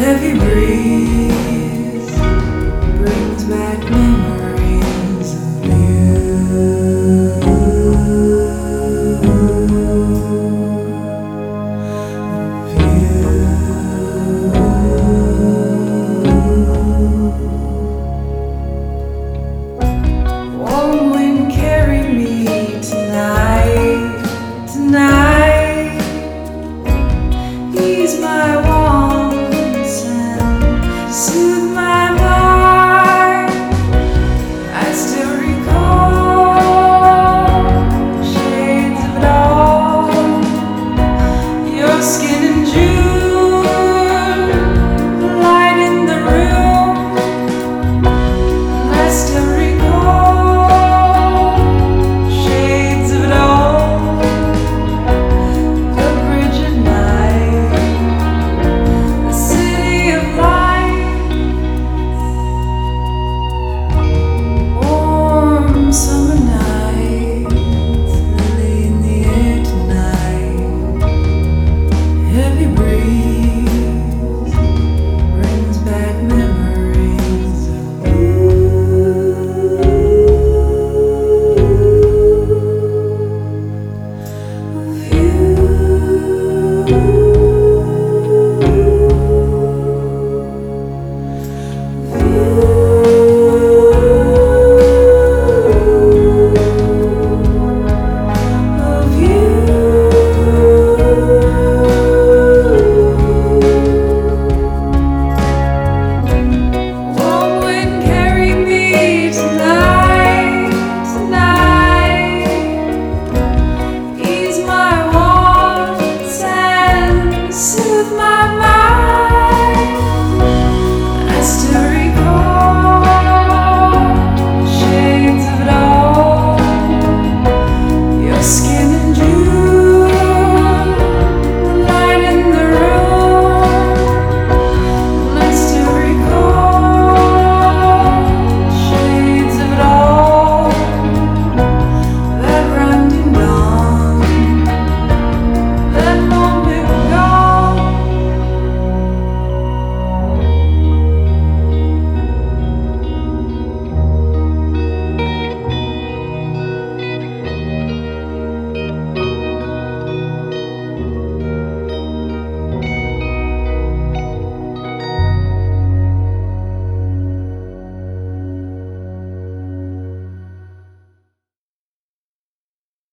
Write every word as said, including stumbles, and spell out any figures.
Heavy breeze brings back memories of you. Warm wind carry me tonight, tonight. Ease my wants and soothe my mind. I still recall shades of it all. Your skin in June, the light in the room. I still recall shades of it all. The bridge at night, the city of lights, warm summer nights, lily in the air tonight. Heavy breeze brings back memories of you, of you, of you. Warm wind carry me tonight, tonight. Ease my wants and soothe my